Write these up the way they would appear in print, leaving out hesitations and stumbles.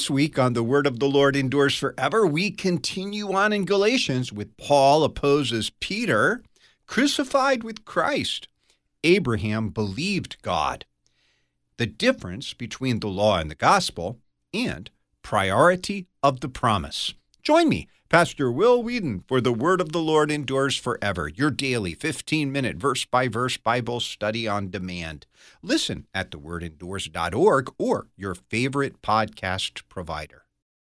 This week on The Word of the Lord Endures Forever, we continue on in Galatians with Paul opposes Peter, crucified with Christ. Abraham believed God. The difference between the law and the gospel, and priority of the promise. Join me, Pastor Will Whedon, for The Word of the Lord Endures Forever, your daily 15-minute verse-by-verse Bible study on demand. Listen at thewordendures.org or your favorite podcast provider.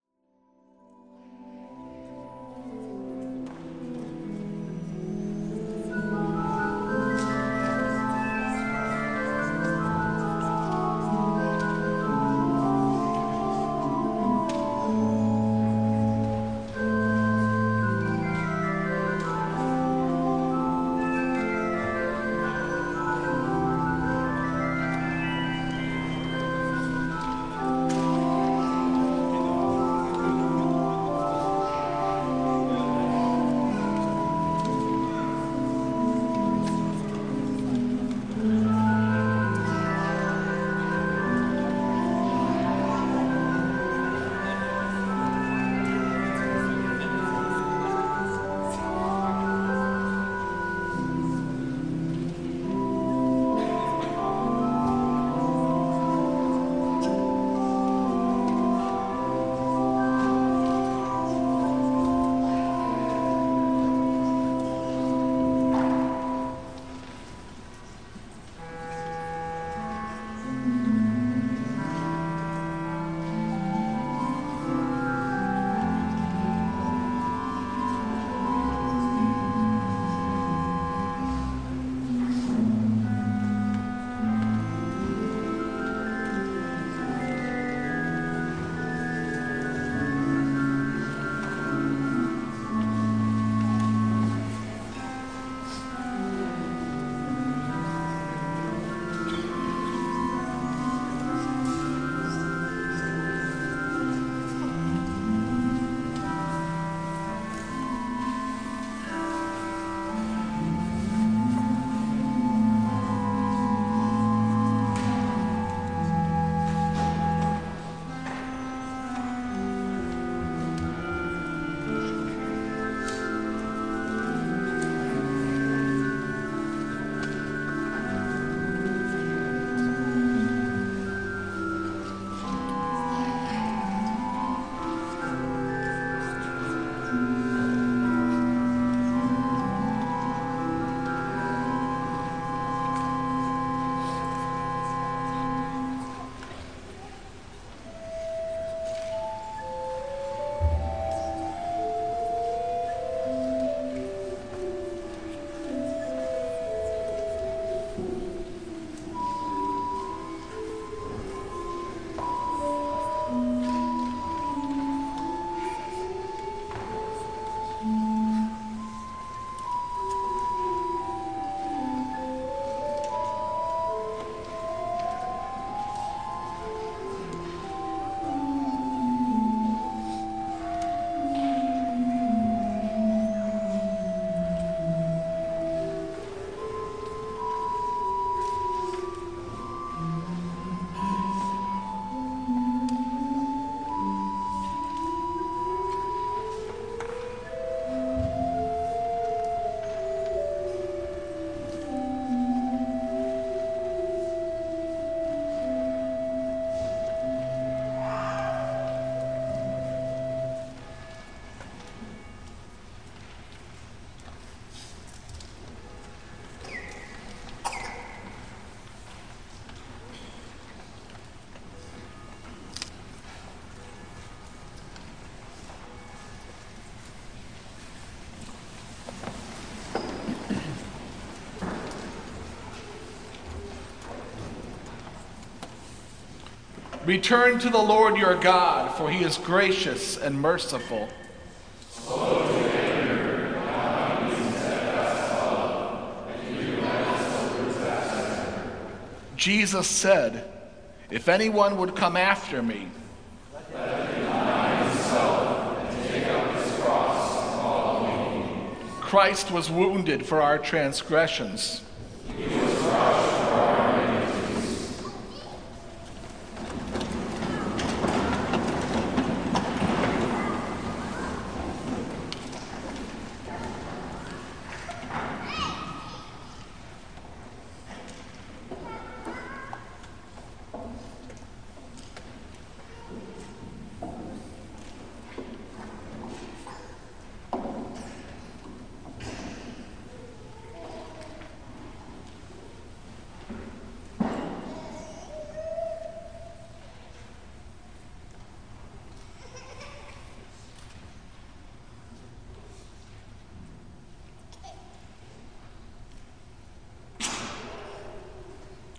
Return to the Lord your God, for he is gracious and merciful. Jesus said, "If anyone would come after me, let him deny himself and take up his cross and follow me." Christ was wounded for our transgressions. He was crushed for our iniquities.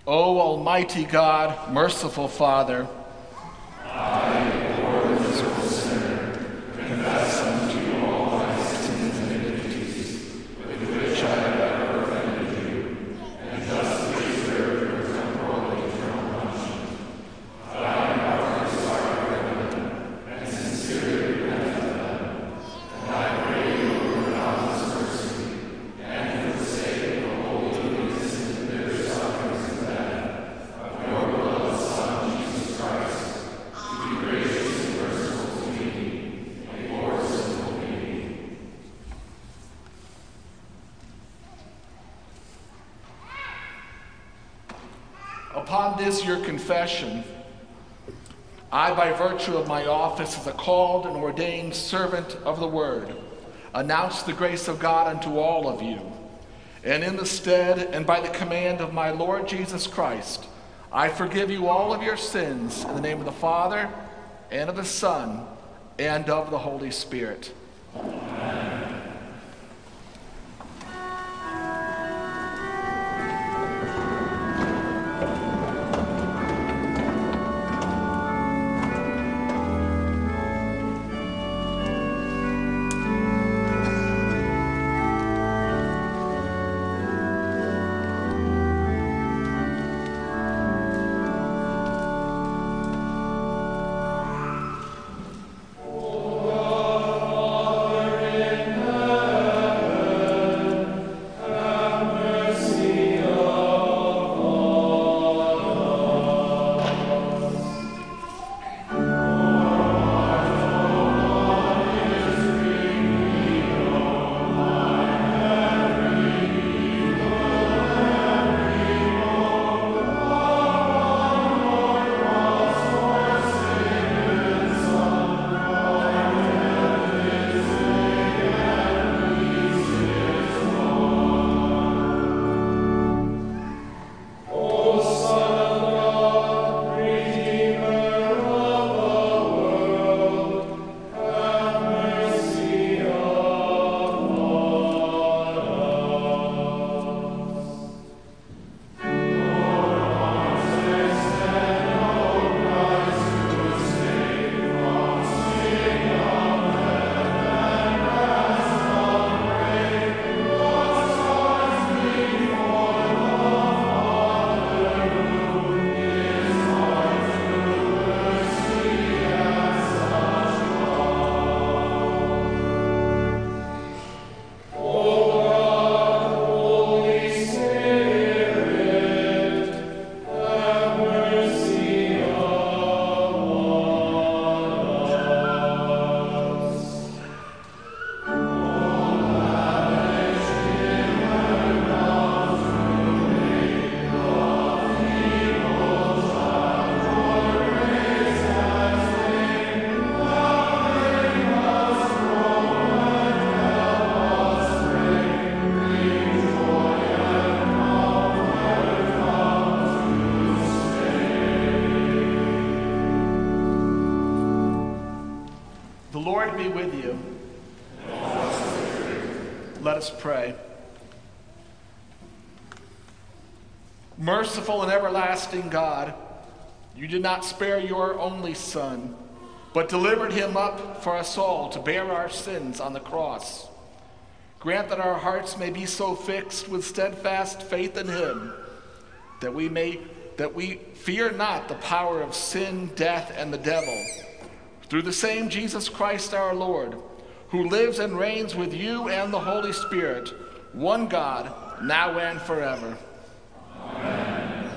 O Almighty God, merciful Father, I, poor miserable sinner, confess unto you all my sins and iniquities, with which I have ever offended you, and justly deserve your temporal and eternal punishment. But I am heartily sorry for them, and sincerely repent of them. And I pray you in your boundless mercy, and for the sake of the holy and innocent and bitter sufferings and death of your beloved Son, Jesus Christ, be gracious and merciful to me, a poor sinful being. Upon this your confession, I, by virtue of my office as a called and ordained servant of the Word, announce the grace of God unto all of you. And in the stead and by the command of my Lord Jesus Christ, I forgive you all of your sins in the name of the Father, and of the Son, and of the Holy Spirit. Amen. The Lord be with you. Let us pray. Merciful and everlasting God, you did not spare your only Son, but delivered him up for us all to bear our sins on the cross. Grant that our hearts may be so fixed with steadfast faith in him that we fear not the power of sin, death, and the devil. Through the same Jesus Christ our Lord, who lives and reigns with you and the Holy Spirit, one God, now and forever. Amen.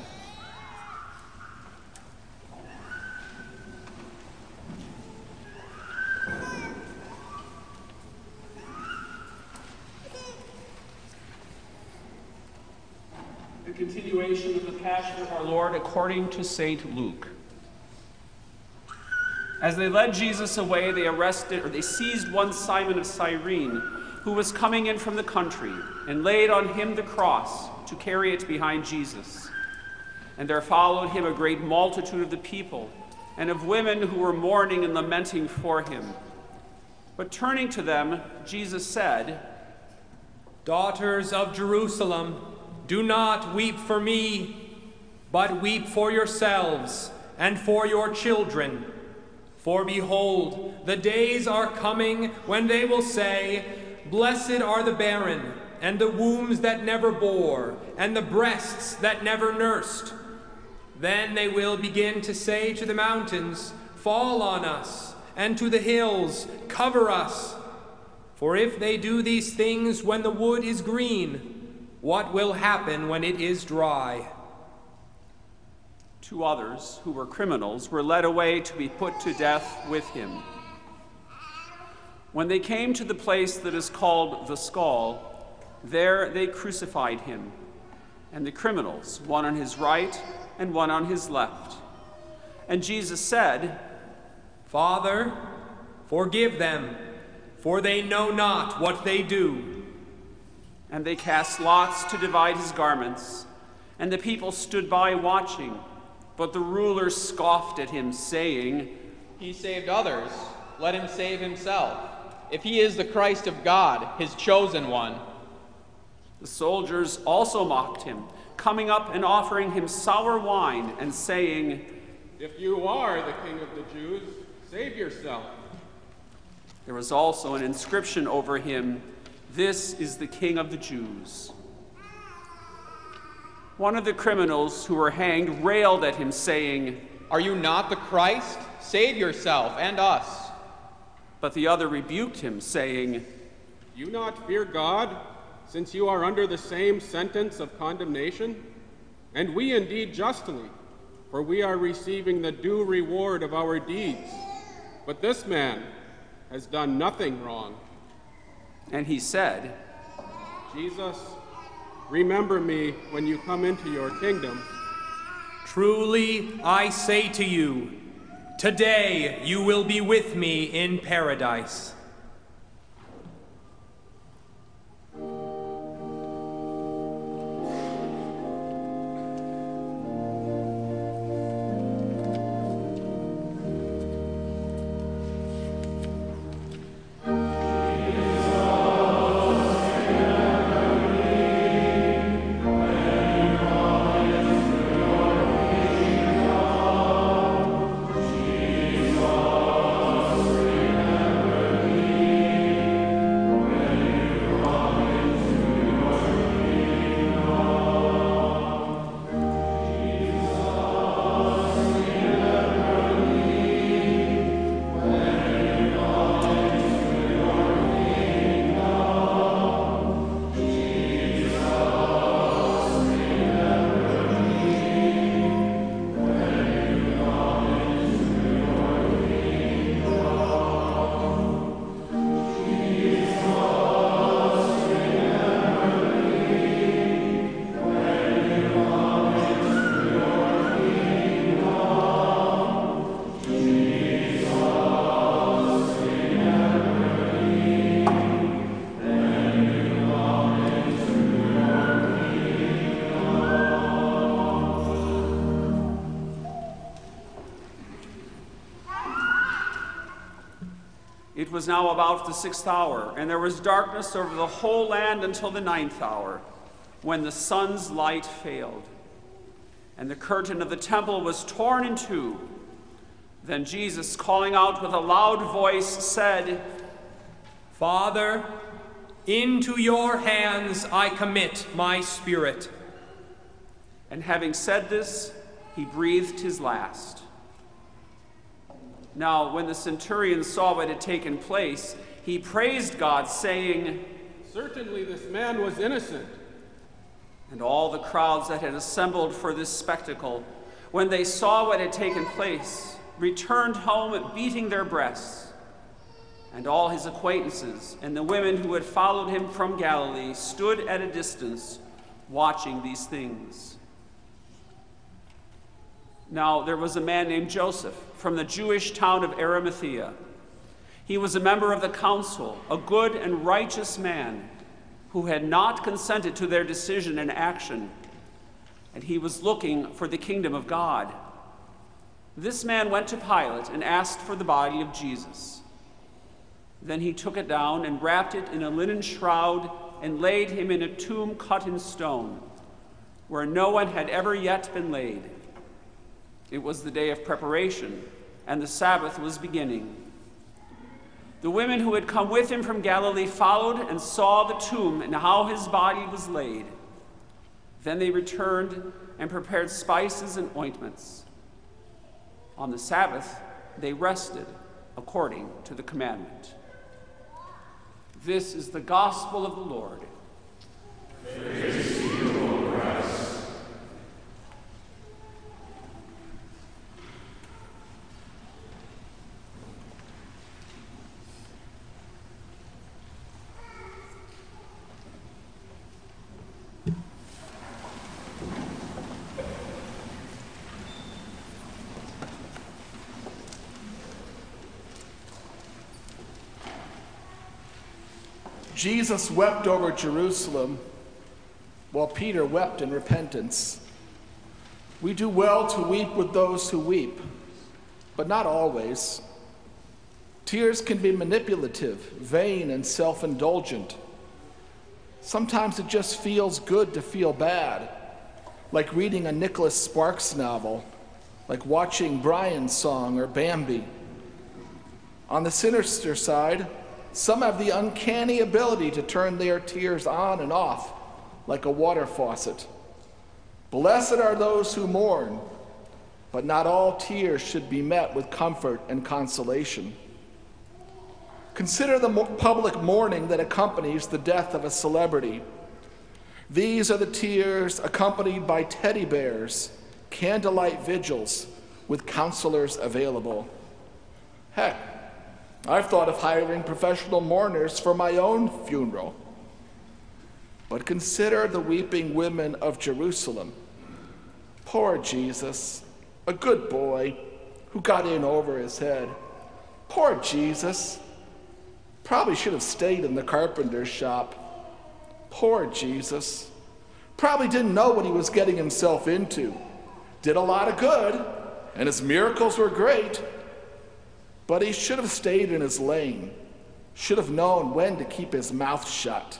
The continuation of the Passion of our Lord according to St. Luke. As they led Jesus away, they seized one Simon of Cyrene, who was coming in from the country, and laid on him the cross to carry it behind Jesus. And there followed him a great multitude of the people, and of women who were mourning and lamenting for him. But turning to them, Jesus said, "Daughters of Jerusalem, do not weep for me, but weep for yourselves and for your children. For behold, the days are coming when they will say, Blessed are the barren, and the wombs that never bore, and the breasts that never nursed. Then they will begin to say to the mountains, Fall on us, and to the hills, Cover us. For if they do these things when the wood is green, what will happen when it is dry? 2 others, who were criminals, were led away to be put to death with him. When they came to the place that is called the Skull, there they crucified him, and the criminals, one on his right and one on his left. And Jesus said, Father, forgive them, for they know not what they do. And they cast lots to divide his garments, and the people stood by watching. But the ruler scoffed at him, saying, He saved others, let him save himself, if he is the Christ of God, his chosen one. The soldiers also mocked him, coming up and offering him sour wine, and saying, If you are the King of the Jews, save yourself. There was also an inscription over him, This is the King of the Jews. One of the criminals who were hanged railed at him, saying, Are you not the Christ? Save yourself and us. But the other rebuked him, saying, Do you not fear God, since you are under the same sentence of condemnation? And we indeed justly, for we are receiving the due reward of our deeds. But this man has done nothing wrong. And he said, Jesus, remember me when you come into your kingdom. Truly, I say to you, today you will be with me in paradise. It was now about the 6th hour, and there was darkness over the whole land until the 9th hour, when the sun's light failed, and the curtain of the temple was torn in two. Then Jesus, calling out with a loud voice, said, Father, into your hands I commit my spirit. And having said this, he breathed his last. Now, when the centurion saw what had taken place, he praised God, saying, Certainly this man was innocent. And all the crowds that had assembled for this spectacle, when they saw what had taken place, returned home beating their breasts. And all his acquaintances and the women who had followed him from Galilee stood at a distance, watching these things. Now there was a man named Joseph from the Jewish town of Arimathea. He was a member of the council, a good and righteous man who had not consented to their decision and action, and he was looking for the kingdom of God. This man went to Pilate and asked for the body of Jesus. Then he took it down and wrapped it in a linen shroud and laid him in a tomb cut in stone, where no one had ever yet been laid. It was the day of preparation, and the Sabbath was beginning. The women who had come with him from Galilee followed and saw the tomb and how his body was laid. Then they returned and prepared spices and ointments. On the Sabbath, they rested according to the commandment. This is the gospel of the Lord. Praise to you, O Christ. Jesus wept over Jerusalem while Peter wept in repentance. We do well to weep with those who weep, but not always. Tears can be manipulative, vain, and self-indulgent. Sometimes it just feels good to feel bad, like reading a Nicholas Sparks novel, like watching Brian's Song or Bambi. On the sinister side, some have the uncanny ability to turn their tears on and off like a water faucet. Blessed are those who mourn, but not all tears should be met with comfort and consolation. Consider the public mourning that accompanies the death of a celebrity. These are the tears accompanied by teddy bears, candlelight vigils with counselors available. Heck, I've thought of hiring professional mourners for my own funeral. But consider the weeping women of Jerusalem. Poor Jesus, a good boy who got in over his head. Poor Jesus, probably should have stayed in the carpenter's shop. Poor Jesus, probably didn't know what he was getting himself into. Did a lot of good, and his miracles were great. But he should have stayed in his lane, should have known when to keep his mouth shut.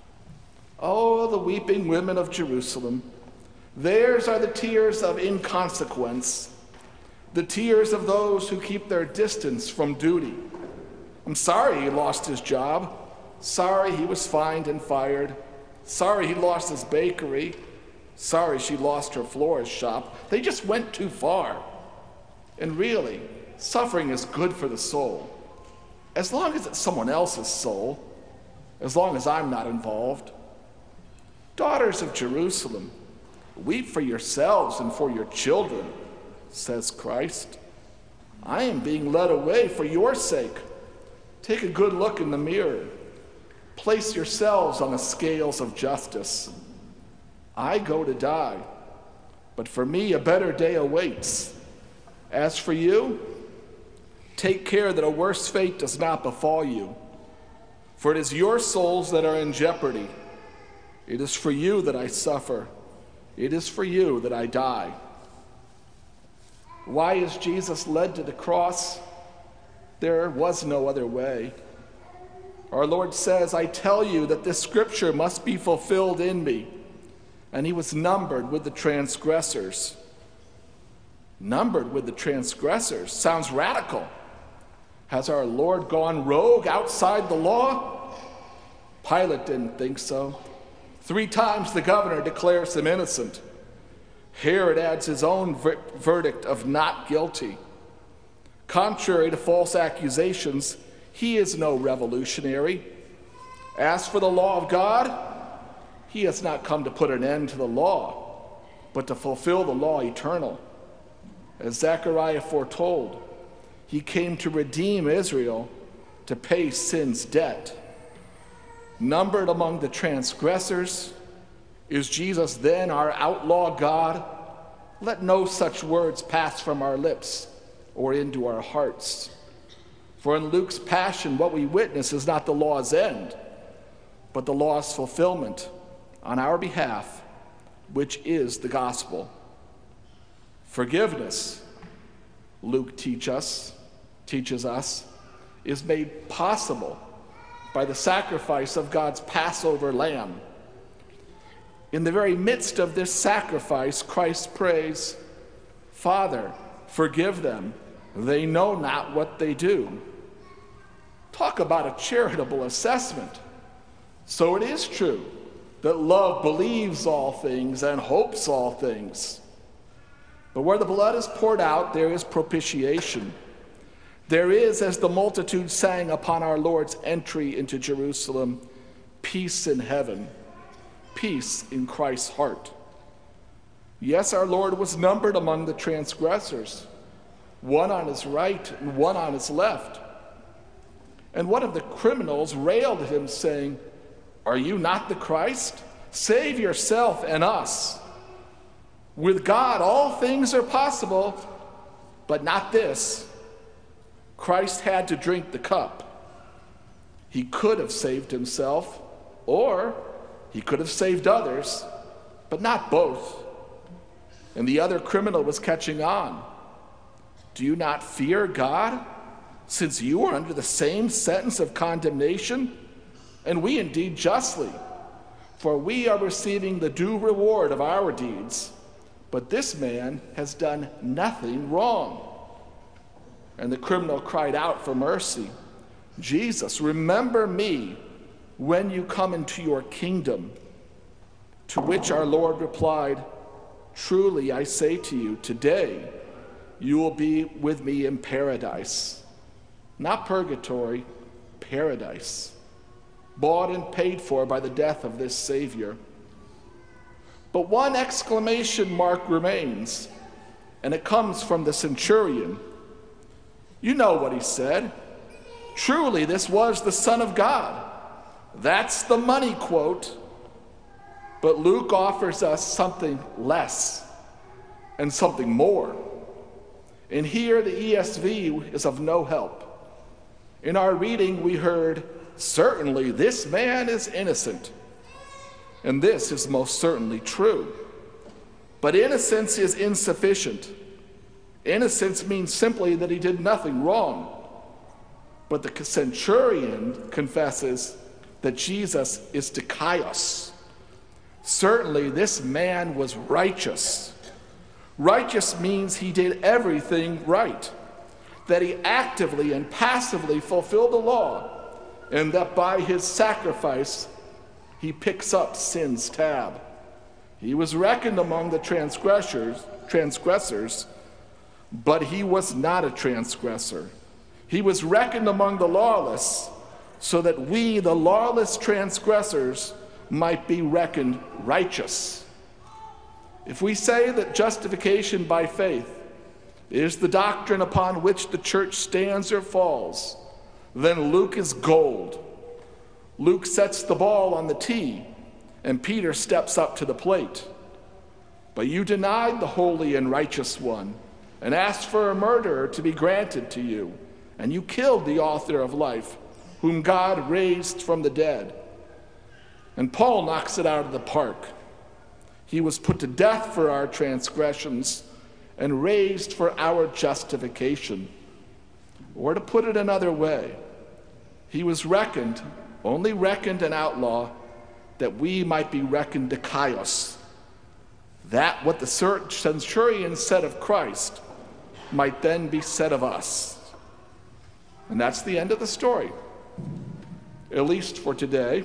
Oh, the weeping women of Jerusalem, theirs are the tears of inconsequence, the tears of those who keep their distance from duty. I'm sorry he lost his job, sorry he was fined and fired, sorry he lost his bakery, sorry she lost her florist shop. They just went too far. And really, suffering is good for the soul, as long as it's someone else's soul, as long as I'm not involved. Daughters of Jerusalem, weep for yourselves and for your children, says Christ. I am being led away for your sake. Take a good look in the mirror. Place yourselves on the scales of justice. I go to die, but for me a better day awaits. As for you, take care that a worse fate does not befall you, for it is your souls that are in jeopardy. It is for you that I suffer. It is for you that I die. Why is Jesus led to the cross? There was no other way. Our Lord says, I tell you that this scripture must be fulfilled in me. And he was numbered with the transgressors. Numbered with the transgressors sounds radical. Has our Lord gone rogue outside the law? Pilate didn't think so. 3 times the governor declares him innocent. Herod adds his own verdict of not guilty. Contrary to false accusations, he is no revolutionary. As for the law of God, he has not come to put an end to the law, but to fulfill the law eternal. As Zechariah foretold, he came to redeem Israel, to pay sin's debt. Numbered among the transgressors, is Jesus then our outlaw God? Let no such words pass from our lips or into our hearts. For in Luke's passion, what we witness is not the law's end, but the law's fulfillment on our behalf, which is the gospel. Forgiveness, Luke teaches us, is made possible by the sacrifice of God's Passover lamb. In the very midst of this sacrifice, Christ prays, "Father, forgive them. They know not what they do." Talk about a charitable assessment. So it is true that love believes all things and hopes all things. But where the blood is poured out, there is propitiation. There is, as the multitude sang upon our Lord's entry into Jerusalem, peace in heaven, peace in Christ's heart. Yes, our Lord was numbered among the transgressors, one on his right and one on his left. And one of the criminals railed at him, saying, "Are you not the Christ? Save yourself and us. With God all things are possible, but not this." Christ had to drink the cup. He could have saved himself, or he could have saved others, but not both. And the other criminal was catching on. "Do you not fear God, since you are under the same sentence of condemnation? And we indeed justly, for we are receiving the due reward of our deeds. But this man has done nothing wrong." And the criminal cried out for mercy. "Jesus, remember me when you come into your kingdom." To which our Lord replied, "Truly I say to you, today you will be with me in paradise." Not purgatory, paradise. Bought and paid for by the death of this Savior. But one exclamation mark remains, and it comes from the centurion. You know what he said. Truly, this was the Son of God. That's the money quote. But Luke offers us something less and something more. And here the ESV is of no help. In our reading, we heard, "Certainly this man is innocent." And this is most certainly true. But innocence is insufficient. Innocence means simply that he did nothing wrong. But the centurion confesses that Jesus is dikaios. Certainly this man was righteous. Righteous means he did everything right, that he actively and passively fulfilled the law, and that by his sacrifice he picks up sin's tab. He was reckoned among the transgressors, but he was not a transgressor. He was reckoned among the lawless, so that we, the lawless transgressors, might be reckoned righteous. If we say that justification by faith is the doctrine upon which the church stands or falls, then Luke is gold. Luke sets the ball on the tee, and Peter steps up to the plate. But you denied the holy and righteous one, and asked for a murderer to be granted to you, and you killed the author of life, whom God raised from the dead. And Paul knocks it out of the park. He was put to death for our transgressions and raised for our justification. Or to put it another way, he was reckoned, only reckoned an outlaw, that we might be reckoned dikaios. That what the centurion said of Christ might then be said of us. And that's the end of the story, at least for today.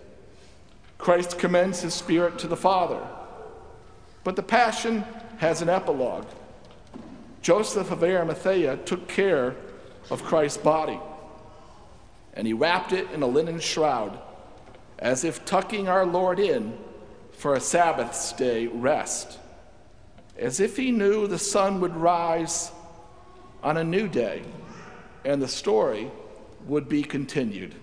Christ commends his Spirit to the Father. But the Passion has an epilogue. Joseph of Arimathea took care of Christ's body, and he wrapped it in a linen shroud, as if tucking our Lord in for a Sabbath's day rest, as if he knew the sun would rise on a new day, and the story would be continued.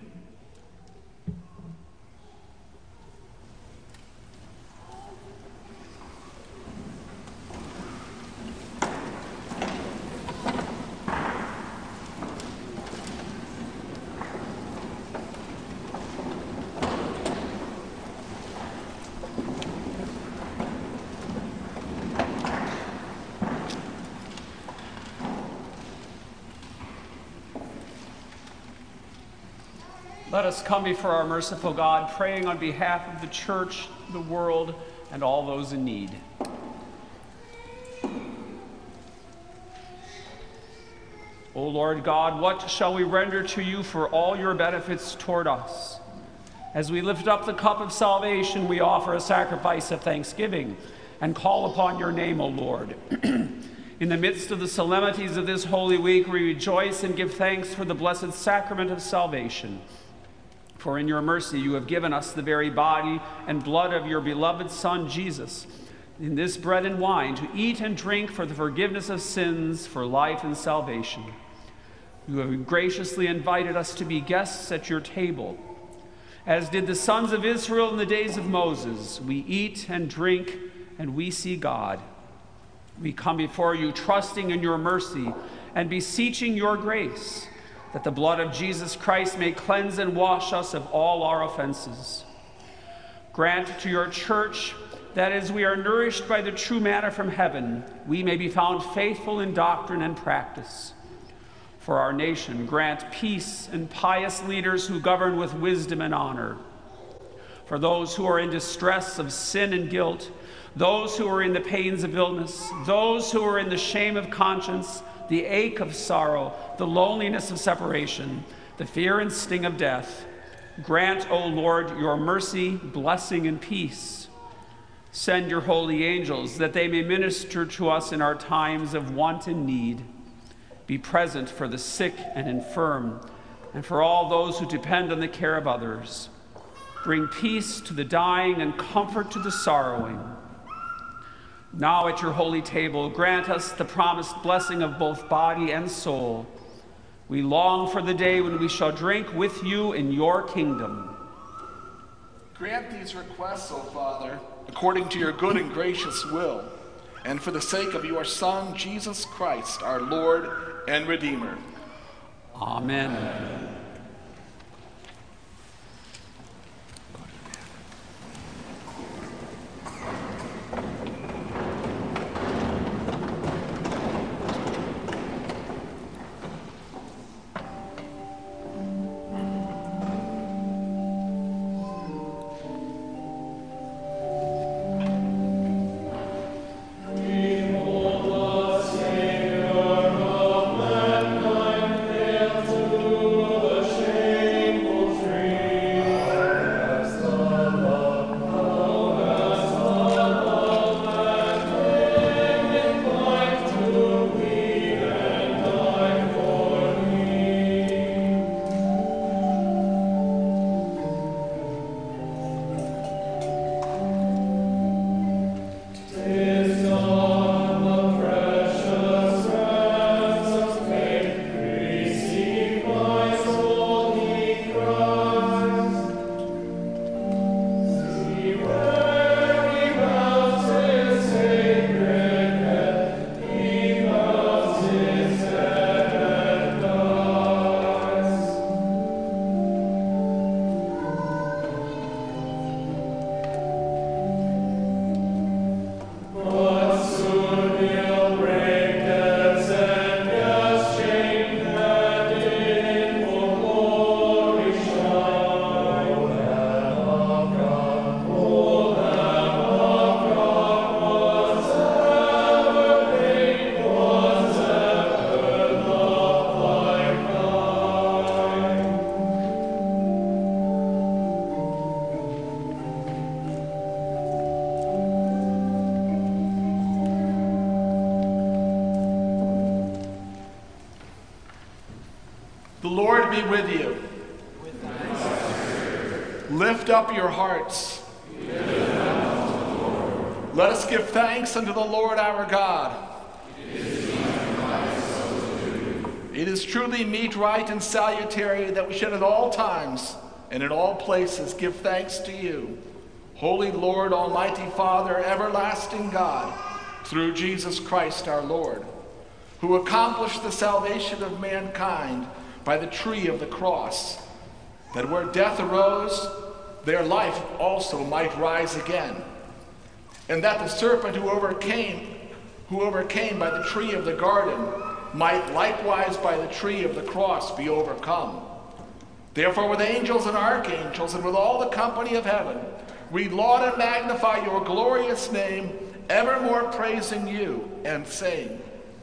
Let us come before our merciful God, praying on behalf of the church, the world, and all those in need. O Lord God, what shall we render to you for all your benefits toward us? As we lift up the cup of salvation, we offer a sacrifice of thanksgiving and call upon your name, O Lord. In the midst of the solemnities of this Holy Week, we rejoice and give thanks for the blessed sacrament of salvation. For in your mercy you have given us the very body and blood of your beloved Son, Jesus, in this bread and wine, to eat and drink for the forgiveness of sins, for life and salvation. You have graciously invited us to be guests at your table. As did the sons of Israel in the days of Moses, we eat and drink and we see God. We come before you trusting in your mercy and beseeching your grace, that the blood of Jesus Christ may cleanse and wash us of all our offenses. Grant to your church that as we are nourished by the true manna from heaven, we may be found faithful in doctrine and practice. For our nation, grant peace and pious leaders who govern with wisdom and honor. For those who are in distress of sin and guilt, those who are in the pains of illness, those who are in the shame of conscience, the ache of sorrow, the loneliness of separation, the fear and sting of death, grant, O Lord, your mercy, blessing, and peace. Send your holy angels that they may minister to us in our times of want and need. Be present for the sick and infirm, and for all those who depend on the care of others. Bring peace to the dying and comfort to the sorrowing. Now at your holy table, grant us the promised blessing of both body and soul. We long for the day when we shall drink with you in your kingdom. Grant these requests, O Father, according to your good and gracious will, and for the sake of your Son, Jesus Christ, our Lord and Redeemer. Amen. The Lord be with you. Lift up your hearts. Let us give thanks unto the Lord our God. It is truly meet, right, and salutary that we should at all times and in all places give thanks to you, Holy Lord, Almighty Father, everlasting God, through Jesus Christ our Lord, who accomplished the salvation of mankind by the tree of the cross, that where death arose, their life also might rise again, and that the serpent who overcame by the tree of the garden might likewise by the tree of the cross be overcome. Therefore with angels and archangels and with all the company of heaven, We laud and magnify your glorious name, evermore praising you and saying,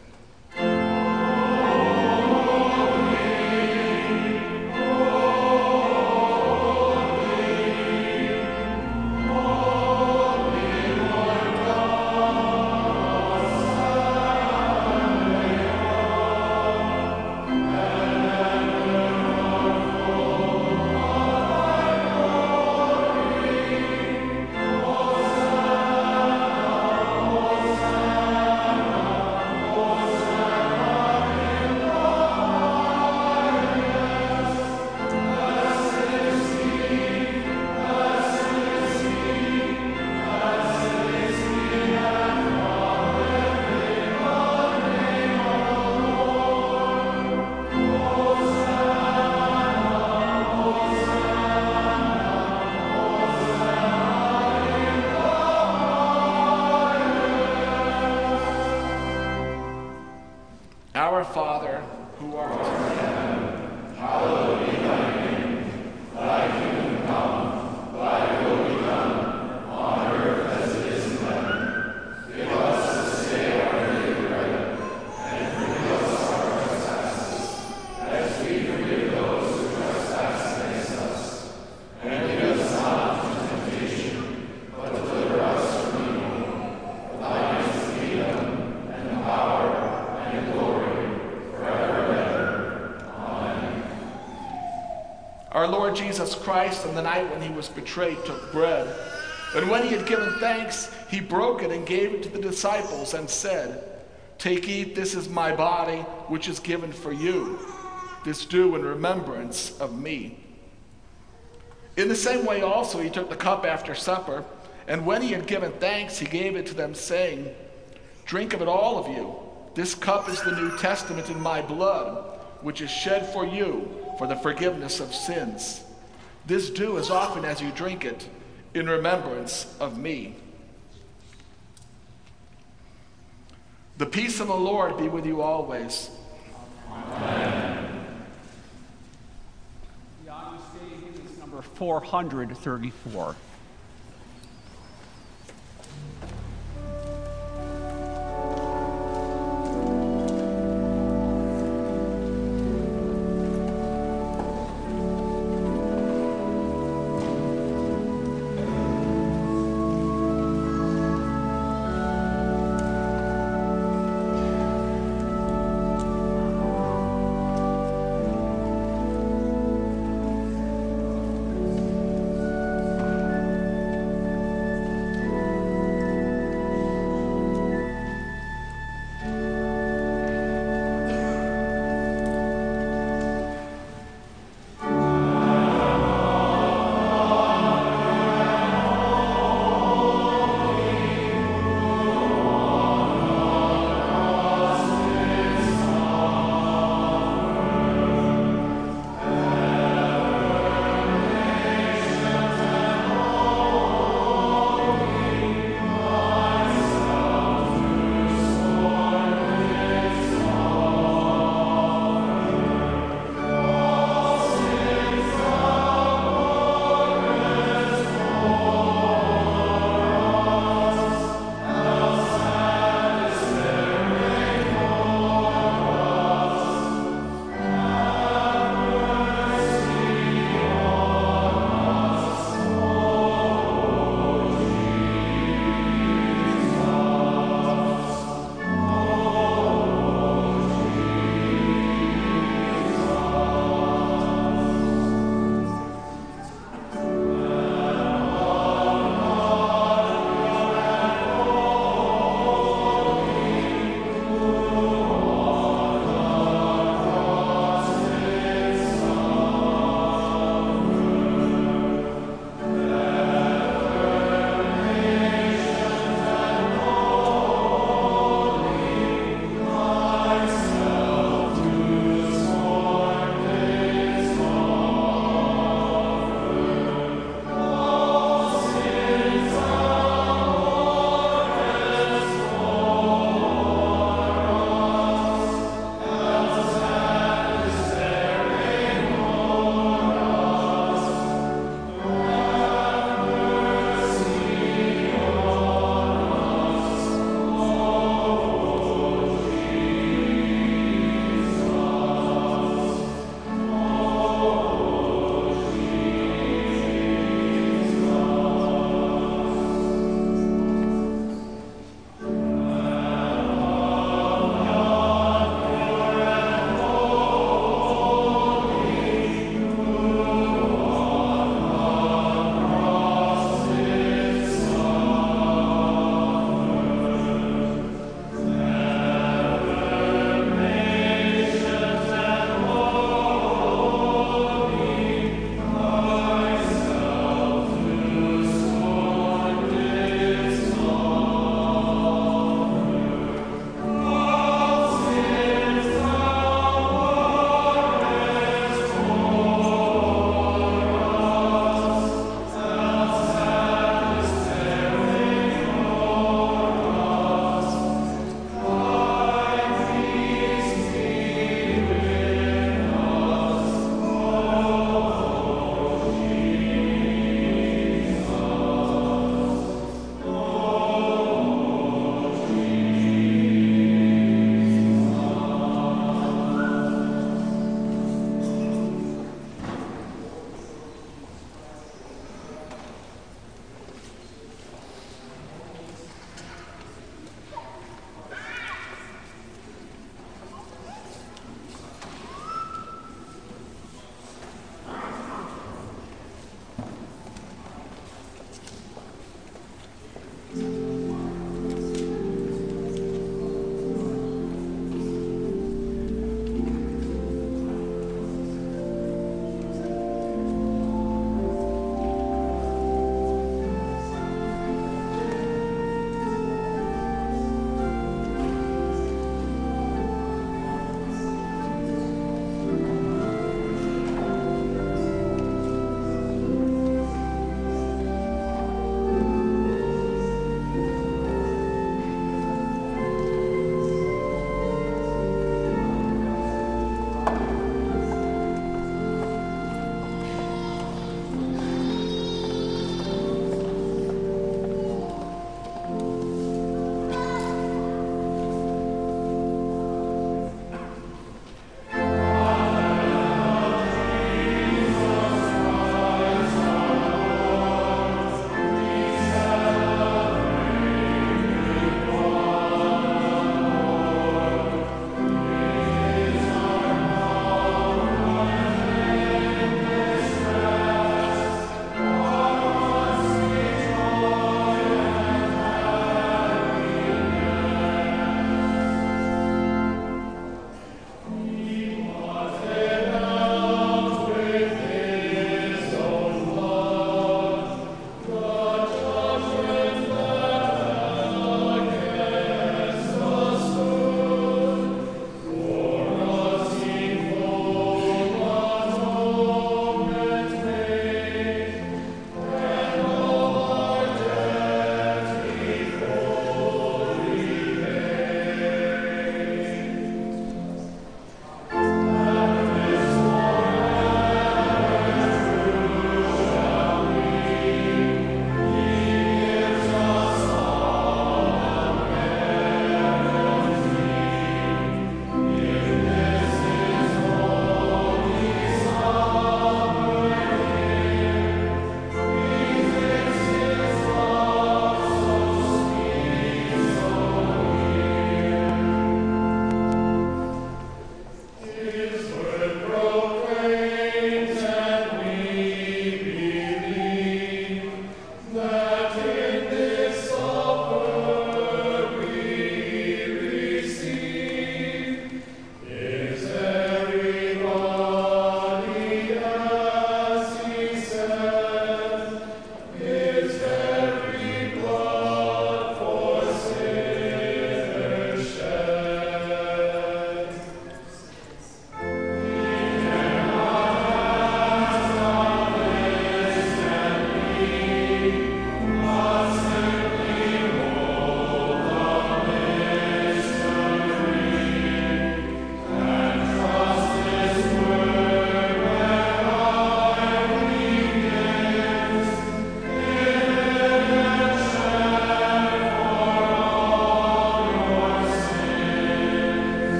Our Father, who art in heaven, hallowed be thy name. Thy kingdom come, thy will be done, on earth as it is in heaven. Give us this day our daily bread, and forgive us our trespasses, as we forgive those who trespass against us. And lead us not into temptation, but deliver us from evil. For thine is the kingdom, and the power, and the glory, forever and ever. Amen. our Lord Jesus Christ, on the night when he was betrayed, took bread. And when he had given thanks, he broke it and gave it to the disciples and said, "Take, eat, this is my body, which is given for you. This do in remembrance of me." In the same way also he took the cup after supper, and when he had given thanks, he gave it to them, saying, "Drink of it, all of you. This cup is the New Testament in my blood, which is shed for you for the forgiveness of sins. This do as often as you drink it in remembrance of me." The peace of the Lord be with you always. The Agnus Dei is number 434.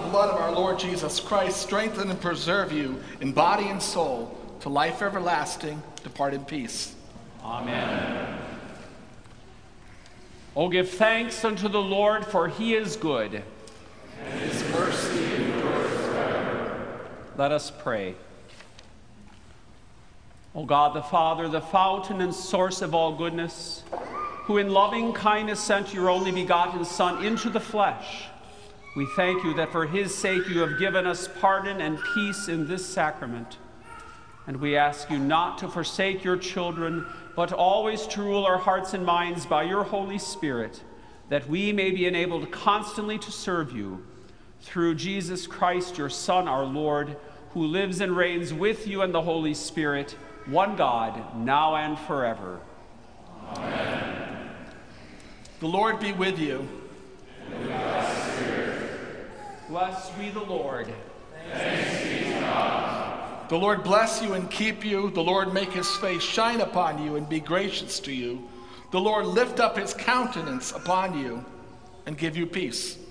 blood of our Lord Jesus Christ strengthen and preserve you in body and soul to life everlasting. Depart in peace. Amen. Oh, give thanks unto the Lord, for he is good. And his mercy endures forever. Let us pray. O God the Father, the fountain and source of all goodness, who in loving kindness sent your only begotten Son into the flesh, we thank you that for his sake you have given us pardon and peace in this sacrament. And we ask you not to forsake your children, but always to rule our hearts and minds by your Holy Spirit, that we may be enabled constantly to serve you. Through Jesus Christ, your Son, our Lord, who lives and reigns with you and the Holy Spirit, one God, now and forever. Amen. The Lord be with you. And with thy spirit. Bless we the Lord. Thanks be to God. The Lord bless you and keep you. The Lord make his face shine upon you and be gracious to you. The Lord lift up his countenance upon you and give you peace.